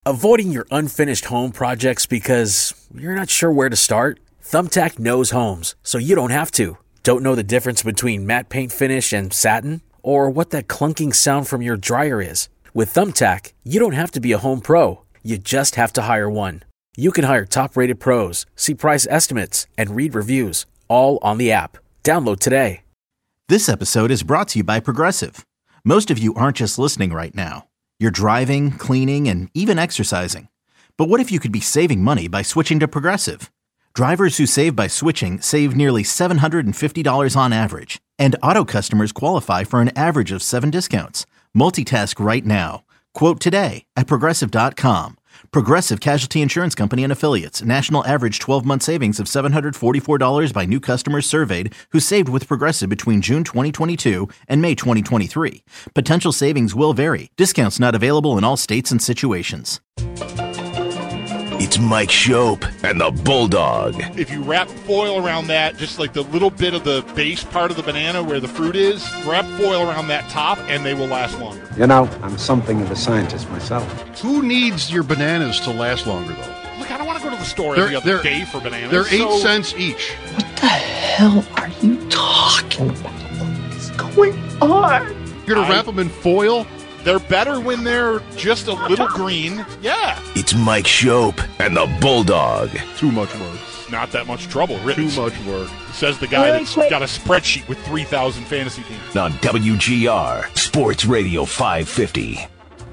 Avoiding your unfinished home projects because you're not sure where to start? Thumbtack knows homes, so you don't have to. Don't know the difference between matte paint finish and satin? Or what that clunking sound from your dryer is? With Thumbtack, you don't have to be a home pro. You just have to hire one. You can hire top-rated pros, see price estimates, and read reviews, all on the app. Download today. This episode is brought to you by Progressive. Most of you aren't just listening right now. You're driving, cleaning, and even exercising. But what if you could be saving money by switching to Progressive? Drivers who save by switching save nearly $750 on average. And auto customers qualify for an average of 7 discounts. Multitask right now. Quote today at Progressive.com. Progressive Casualty Insurance Company and Affiliates. National average 12-month savings of $744 by new customers surveyed who saved with Progressive between June 2022 and May 2023. Potential savings will vary. Discounts not available in all states and situations. It's Mike Shope and the Bulldog. If you wrap foil around that, just like the little bit of the base part of the banana where the fruit is, wrap foil around that top and they will last longer. You know, I'm something of a scientist myself. Who needs your bananas to last longer, though? Look, I don't want to go to the store every other day for bananas. They're 8 cents each. What the hell are you talking about? What is going on? You're going to wrap them in foil? They're better when they're just a little green. Yeah. It's Mike Shope and the Bulldog. Too much work. Not that much trouble. Too much work. Says the guy that's got a spreadsheet with 3,000 fantasy teams. On WGR, Sports Radio 550.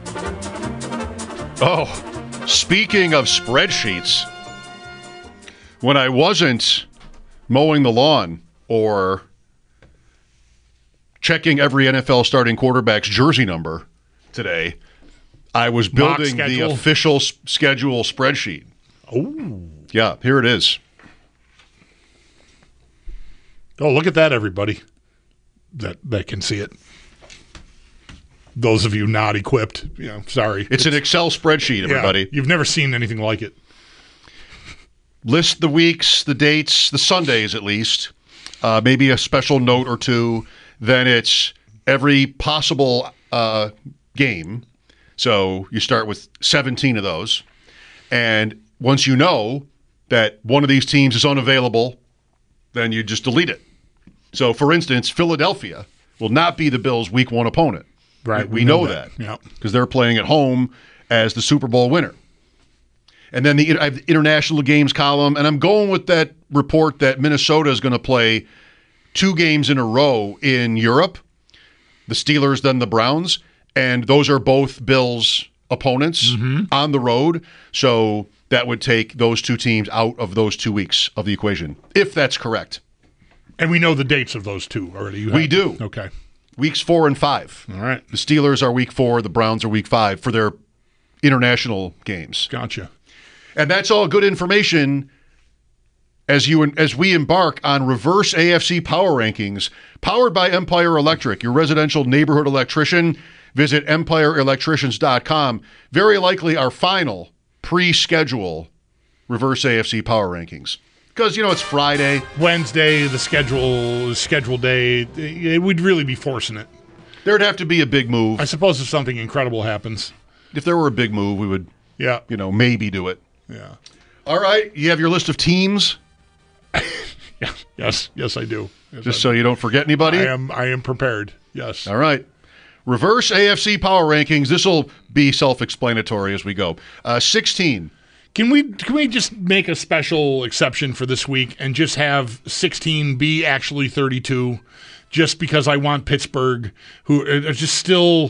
Oh, speaking of spreadsheets, when I wasn't mowing the lawn or checking every NFL starting quarterback's jersey number today, I was building the official schedule spreadsheet. Oh. Yeah, here it is. Oh, look at that, everybody that can see it. Those of you not equipped, sorry. It's an Excel spreadsheet, everybody. Yeah, you've never seen anything like it. List the weeks, the dates, the Sundays at least, maybe a special note or two. Then it's every possible game. So you start with 17 of those. And once you know that one of these teams is unavailable, then you just delete it. So, for instance, Philadelphia will not be the Bills' Week 1 opponent. Right. We know that. Yeah. Because they're playing at home as the Super Bowl winner. And then I have the international games column, and I'm going with that report that Minnesota is going to play 2 games in a row in Europe, the Steelers, then the Browns, and those are both Bills' opponents on the road. So that would take those 2 teams out of those 2 weeks of the equation, if that's correct. And we know the dates of those 2 already. We do. Okay. Weeks 4 and 5. All right. The Steelers are week 4, the Browns are week 5 for their international games. Gotcha. And that's all good information as we embark on reverse AFC power rankings, powered by Empire Electric, your residential neighborhood electrician. Visit EmpireElectricians.com. Very likely our final pre-schedule reverse AFC power rankings. Because, it's Friday. Wednesday, the schedule day. We'd really be forcing it. There'd have to be a big move. I suppose if something incredible happens. If there were a big move, we would, maybe do it. Yeah. All right. You have your list of teams? Yeah. Yes, I do. Just so you don't forget anybody? I am prepared. Yes. All right. Reverse AFC power rankings. This will be self-explanatory as we go. 16. Can we just make a special exception for this week and just have 16 be actually 32? Just because I want Pittsburgh, who are just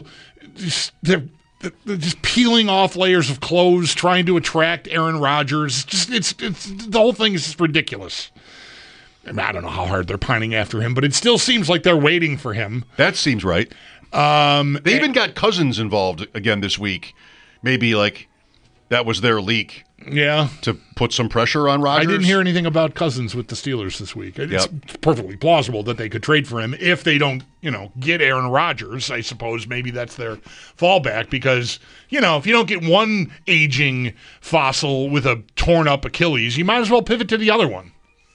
they're just peeling off layers of clothes, trying to attract Aaron Rodgers. It's the whole thing is just ridiculous. I don't know how hard they're pining after him, but it still seems like they're waiting for him. That seems right. They even got Cousins involved again this week. Maybe that was their leak. Yeah. To put some pressure on Rodgers. I didn't hear anything about Cousins with the Steelers this week. It's perfectly plausible that they could trade for him if they don't, get Aaron Rodgers. I suppose maybe that's their fallback because, if you don't get one aging fossil with a torn up Achilles, you might as well pivot to the other one.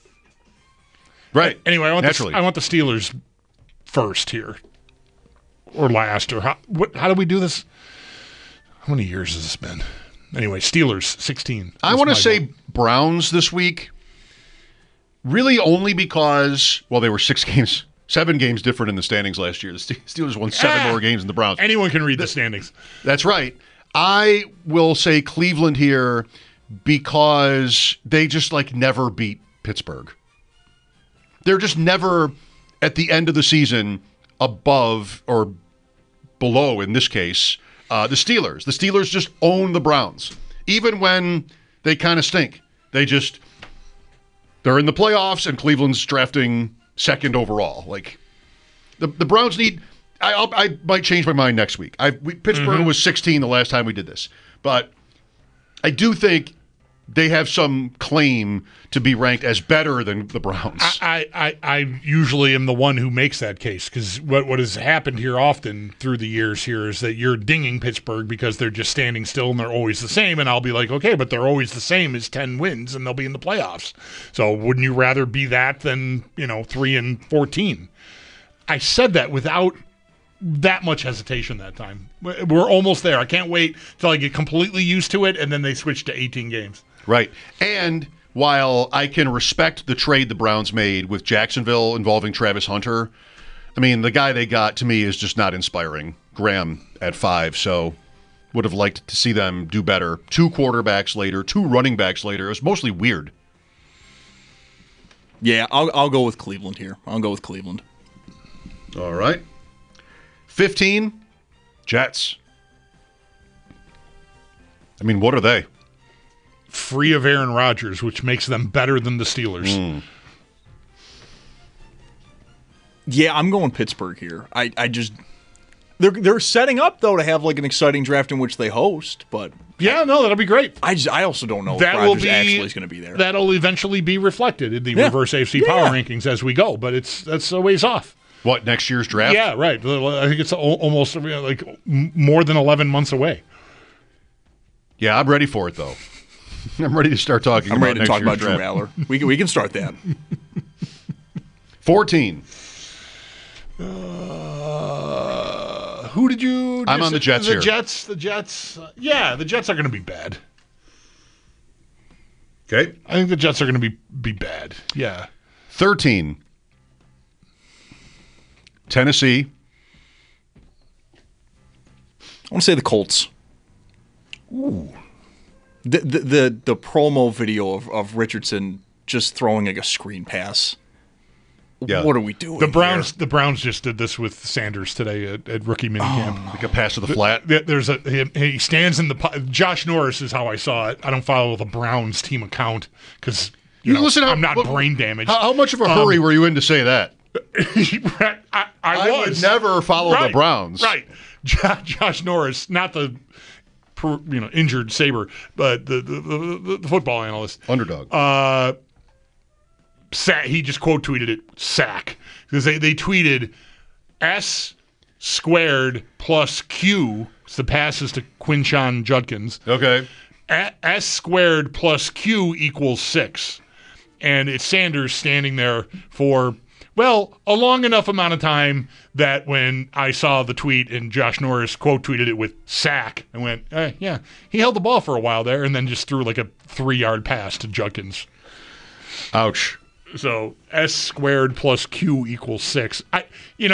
Right. Anyway, I want the Steelers first here. Or last. Or how do we do this? How many years has this been? Anyway, Steelers 16. I want to say Browns this week, really only because, well, they were 7 games different in the standings last year. The Steelers won 7 more games than the Browns. Anyone can read the standings. That's right. I will say Cleveland here because they just never beat Pittsburgh. They're just never at the end of the season above or below, in this case, the Steelers. The Steelers just own the Browns. Even when they kind of stink. They're in the playoffs and Cleveland's drafting second overall. The Browns need... I might change my mind next week. Pittsburgh was 16 the last time we did this. But I do think they have some claim to be ranked as better than the Browns. I usually am the one who makes that case because what has happened here often through the years here is that you're dinging Pittsburgh because they're just standing still and they're always the same. And I'll be like, okay, but they're always the same as 10 wins and they'll be in the playoffs. So wouldn't you rather be that than 3-14? I said that without that much hesitation that time. We're almost there. I can't wait till I get completely used to it and then they switch to 18 games. Right. And while I can respect the trade the Browns made with Jacksonville involving Travis Hunter, I mean, the guy they got to me is just not inspiring. Graham at 5, so would have liked to see them do better. 2 quarterbacks later, 2 running backs later. It was mostly weird. Yeah, I'll go with Cleveland here. I'll go with Cleveland. All right. 15, Jets. I mean, what are they? Free of Aaron Rodgers, which makes them better than the Steelers. Yeah, I'm going Pittsburgh here. I just they're setting up though to have an exciting draft in which they host, but that'll be great. I also don't know that if Rodgers actually is going to be there. That'll eventually be reflected in the reverse AFC power rankings as we go, but that's a ways off. What, next year's draft? Yeah, right. I think it's almost more than 11 months away. Yeah, I'm ready for it though. I'm ready to start talking. I'm ready to talk about draft. Drew Aller. We can start that. 14. Who did you? I'm on the Jets here. The Jets. The Jets are going to be bad. Okay. I think the Jets are going to be bad. Yeah. 13. Tennessee. I want to say the Colts. Ooh. The promo video of Richardson just throwing a screen pass. Yeah. What are we doing? The Browns just did this with Sanders today at rookie minicamp. Like a pass to the flat. He stands in the Josh Norris is how I saw it. I don't follow the Browns team account because I'm not brain damaged. How much of a hurry were you in to say that? I would never follow the Browns. Right. Josh Norris, not the injured Saber, but the football analyst. Underdog. He just quote tweeted it, sack. Because they tweeted S squared plus Q, so the passes to Quinshon Judkins. Okay. S squared plus Q equals 6. And it's Sanders standing there for, a long enough amount of time that when I saw the tweet and Josh Norris quote tweeted it with sack, I went, yeah, he held the ball for a while there and then just threw a 3-yard pass to Judkins. Ouch. So S squared plus Q equals 6. They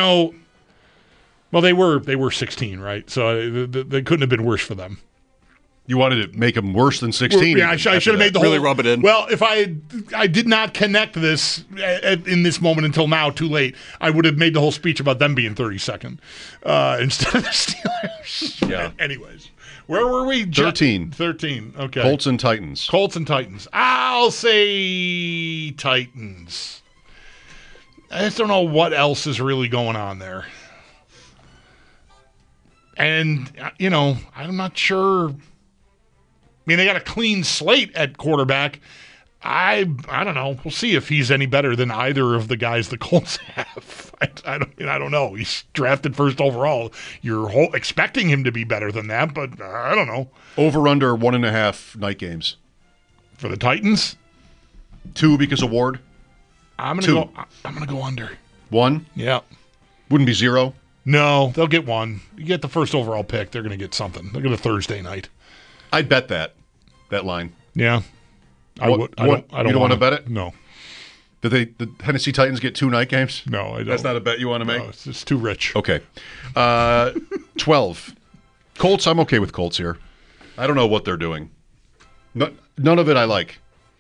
were 16, right? So they couldn't have been worse for them. You wanted to make them worse than 16. Yeah, I should have made the whole... Really rub it in. Well, if I did not connect this in this moment until now, too late, I would have made the whole speech about them being 32nd instead of the Steelers. Yeah. Anyways, where were we? 13. 13, okay. Colts and Titans. I'll say Titans. I just don't know what else is really going on there. And, I'm not sure... I mean, they got a clean slate at quarterback. I don't know. We'll see if he's any better than either of the guys the Colts have. I don't know. He's drafted first overall. You're expecting him to be better than that, but I don't know. Over under 1.5 night games for the Titans. 2 because of Ward. I'm gonna go under 1. Yeah. Wouldn't be 0. No, they'll get 1. You get the first overall pick. They're gonna get something. They'll get a Thursday night. I'd bet that line. Yeah. I What- would. I what- don't you don't wanna wanna bet it? No. Did the Tennessee Titans get 2 night games? No, I don't. That's not a bet you want to make? No, it's just too rich. Okay. 12. Colts, I'm okay with Colts here. I don't know what they're doing. None of it I like.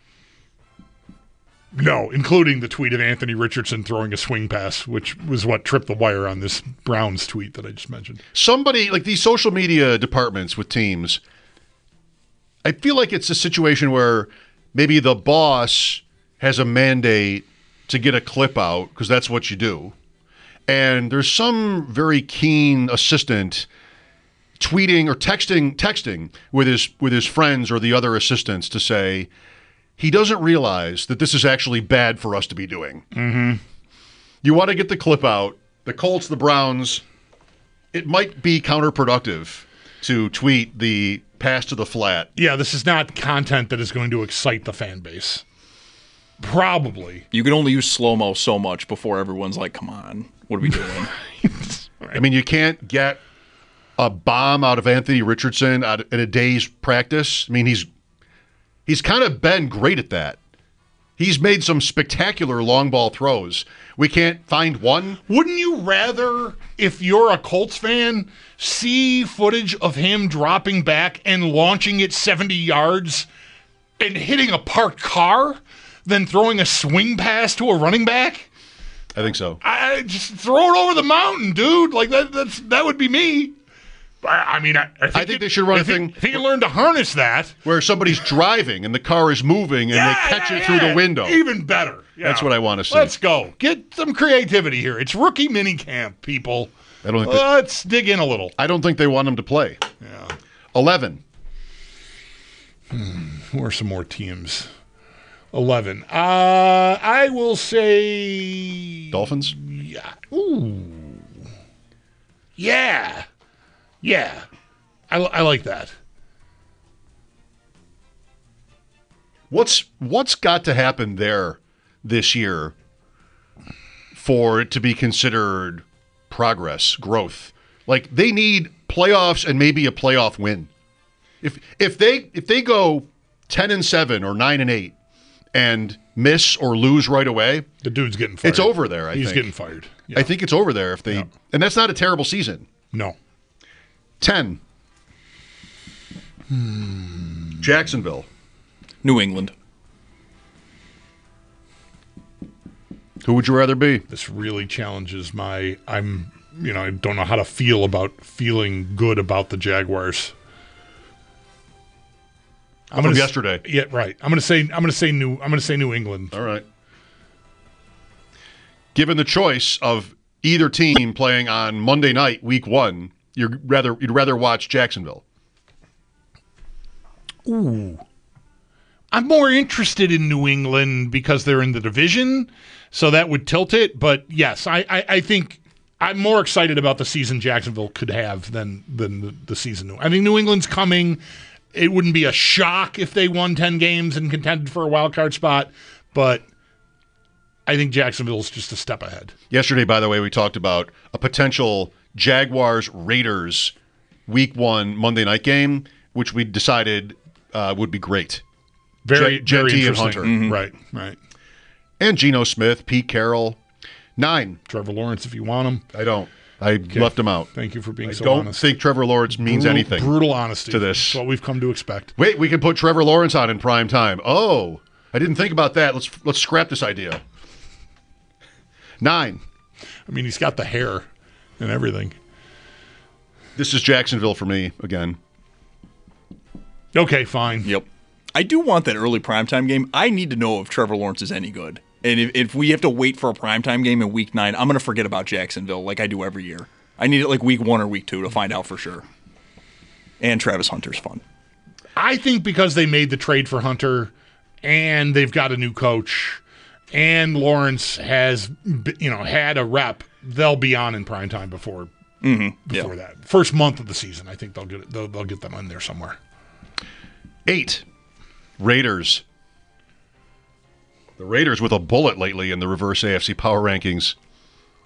No, including the tweet of Anthony Richardson throwing a swing pass, which was what tripped the wire on this Browns tweet that I just mentioned. Somebody, like these social media departments with teams, I feel like it's a situation where maybe the boss has a mandate to get a clip out because that's what you do. And there's some very keen assistant tweeting or texting with his friends or the other assistants to say he doesn't realize that this is actually bad for us to be doing. Mm-hmm. You want to get the clip out. The Colts, the Browns, it might be counterproductive to tweet the pass to the flat. Yeah, this is not content that is going to excite the fan base. Probably. You can only use slow-mo so much before everyone's like, come on, what are we doing? I mean, you can't get a bomb out of Anthony Richardson in a day's practice. I mean, he's kind of been great at that. He's made some spectacular long ball throws. We can't find one. Wouldn't you rather, if you're a Colts fan, see footage of him dropping back and launching it 70 yards and hitting a parked car than throwing a swing pass to a running back? I think so. I just throw it over the mountain, dude. Like that would be me. I mean, I think they should run a thing. If he can learn to harness that, where somebody's driving and the car is moving and they catch it through the window. Even better. Yeah. That's what I want to see. Let's go. Get some creativity here. It's rookie minicamp, people. I don't think Let's dig in a little. I don't think they want him to play. Yeah. 11. Who are some more teams? 11. I will say Dolphins? Yeah. Ooh. Yeah. Yeah. I like that. What's got to happen there this year for it to be considered progress, growth? Like they need playoffs and maybe a playoff win. If they go 10-7 or 9-8 and miss or lose right away, the dude's getting fired. It's over there. I He's think. getting fired. Yeah. I think it's over there if they, and that's not a terrible season. No. 10. Jacksonville. New England. Who would you rather be? This really challenges I don't know how to feel about feeling good about the Jaguars. From yesterday. Yeah, right. I'm gonna say New England. All right. Given the choice of either team playing on Monday night, week 1, you'd rather watch Jacksonville. Ooh. I'm more interested in New England because they're in the division, so that would tilt it. But yes, I think I'm more excited about the season Jacksonville could have than the season. I think New England's coming. It wouldn't be a shock if they won 10 games and contended for a wild card spot, but I think Jacksonville's just a step ahead. Yesterday, by the way, we talked about a potential Jaguars-Raiders week 1 Monday night game, which we decided would be great. Very Genty and interesting. Hunter. Mm-hmm. Right. And Geno Smith, Pete Carroll. 9. Trevor Lawrence, if you want him. I don't. I left him out. Thank you for being so honest. I don't honest. think Trevor Lawrence means anything. Brutal honesty to this. That's what we've come to expect. Wait, we can put Trevor Lawrence on in prime time. Oh, I didn't think about that. Let's scrap this idea. 9. I mean, he's got the hair and everything. This is Jacksonville for me again. Okay, fine. Yep. I do want that early primetime game. I need to know if Trevor Lawrence is any good. And if we have to wait for a primetime game in week 9, I'm going to forget about Jacksonville like I do every year. I need it like week 1 or week 2 to find out for sure. And Travis Hunter's fun. I think because they made the trade for Hunter and they've got a new coach and Lawrence has had a rep, they'll be on in primetime before that. First month of the season, I think they'll get it. They'll get them in there somewhere. 8. Raiders. The Raiders with a bullet lately in the reverse AFC power rankings.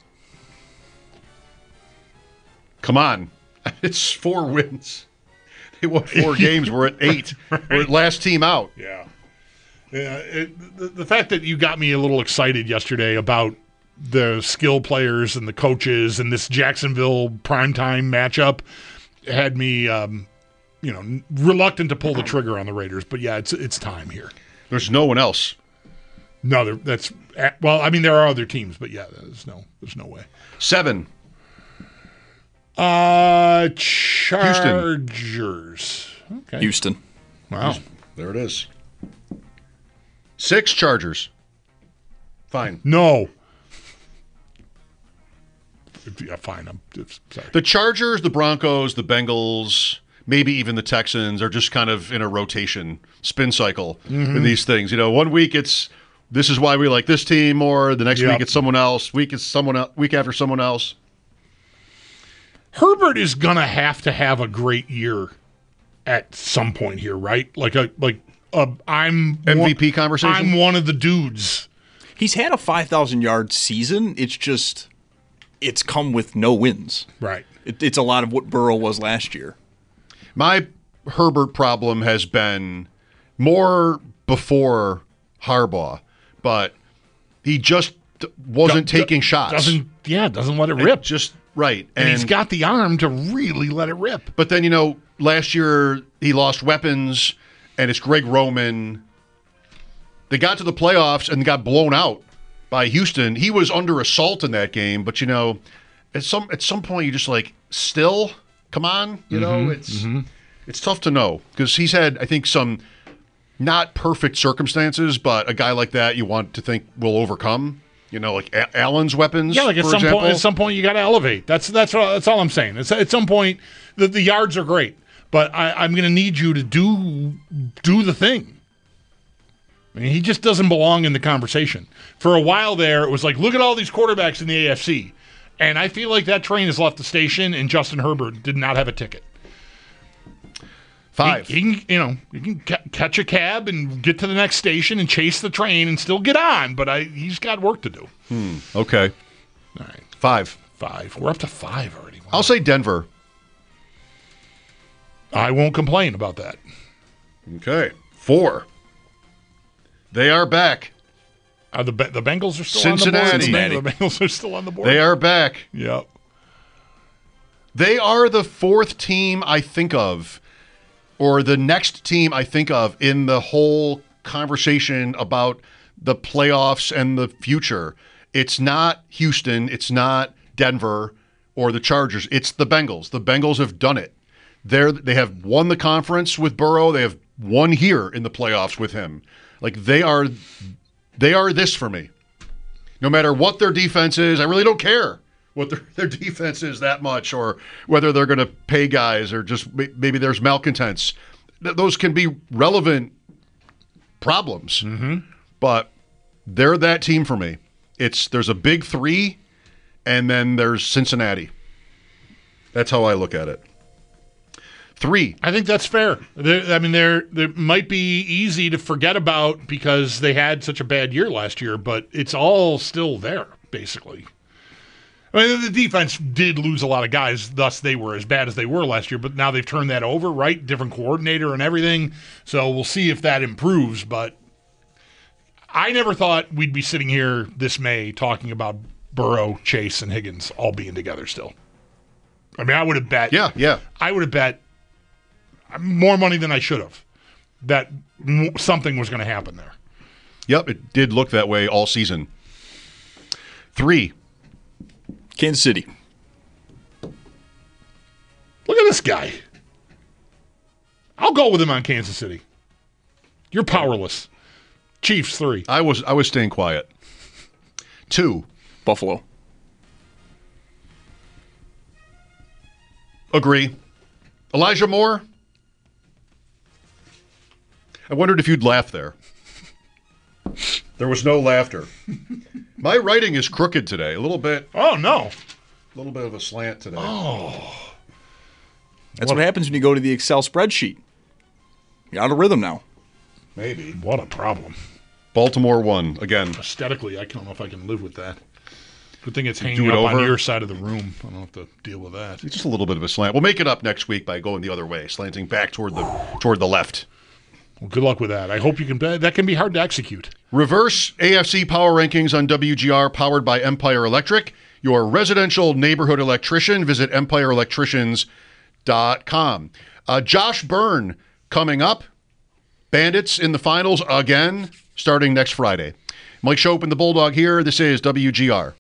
Come on. It's 4 wins. They won 4 games. We're at 8. Right. We're at last team out. Yeah. The fact that you got me a little excited yesterday about the skill players and the coaches and this Jacksonville primetime matchup had me, reluctant to pull the trigger on the Raiders. But yeah, it's time here. There's no one else. No, there are other teams, but yeah, there's no way. 7. Chargers. Okay. Houston. Wow. There it is. 6 Chargers. Fine. No. Yeah, fine. I'm sorry. The Chargers, the Broncos, the Bengals, maybe even the Texans are just kind of in a rotation, spin cycle in these things. You know, one week this is why we like this team more. The next week it's someone else. Week after someone else. Herbert is gonna have to have a great year at some point here, right? I'm MVP conversation. I'm one of the dudes. He's had a 5,000-yard season. It's come with no wins. Right. It's a lot of what Burrow was last year. My Herbert problem has been more before Harbaugh, but he just wasn't taking shots. Doesn't let it rip. Right. And he's got the arm to really let it rip. But then, last year he lost weapons, and it's Greg Roman. They got to the playoffs and got blown out by Houston. He was under assault in that game, but at some point you just still, come on, it's tough to know because he's had, I think, some not perfect circumstances, but a guy like that you want to think will overcome. Like Allen's weapons. Yeah, at some point you got to elevate. That's all I'm saying. At some point the yards are great, but I'm going to need you to do the thing. I mean, he just doesn't belong in the conversation. For a while there, it was like, look at all these quarterbacks in the AFC. And I feel like that train has left the station, and Justin Herbert did not have a ticket. 5. You can catch a cab and get to the next station and chase the train and still get on, but he's got work to do. Okay. All right. 5. We're up to 5 already. Wow. I'll say Denver. I won't complain about that. Okay. 4. They are back. The Bengals are still Cincinnati. on the board. The Bengals are still on the board. They are back. Yep. They are the 4th team I think of, or the next team I think of in the whole conversation about the playoffs and the future. It's not Houston. It's not Denver or the Chargers. It's the Bengals. The Bengals have done it. They have won the conference with Burrow. They have won here in the playoffs with him. They are this for me. No matter what their defense is, I really don't care what their defense is that much, or whether they're going to pay guys, or just maybe there's malcontents. Those can be relevant problems, but they're that team for me. There's a big 3, and then there's Cincinnati. That's how I look at it. 3. I think that's fair. They might be easy to forget about because they had such a bad year last year, but it's all still there, basically. I mean, the defense did lose a lot of guys, thus they were as bad as they were last year, but now they've turned that over, right? Different coordinator and everything. So we'll see if that improves, but I never thought we'd be sitting here this May talking about Burrow, Chase, and Higgins all being together still. I mean, I would have bet. Yeah. I would have bet more money than I should have that something was going to happen there. Yep, it did look that way all season. 3. Kansas City. Look at this guy. I'll go with him on Kansas City. You're powerless. Chiefs 3. I was staying quiet. 2. Buffalo. Agree. Elijah Moore. I wondered if you'd laugh there. There was no laughter. My writing is crooked today. A little bit. Oh, no. A little bit of a slant today. Oh. That's what happens when you go to the Excel spreadsheet. You're out of rhythm now. Maybe. What a problem. Baltimore won again. Aesthetically, I don't know if I can live with that. Good thing it's hanging up on your side of the room. I don't have to deal with that. It's just a little bit of a slant. We'll make it up next week by going the other way, slanting back toward the left. Well, good luck with that. I hope you can. That can be hard to execute. Reverse AFC power rankings on WGR, powered by Empire Electric, your residential neighborhood electrician. Visit empireelectricians.com. Josh Byrne coming up. Bandits in the finals again, starting next Friday. Mike Schopp and the Bulldog here. This is WGR.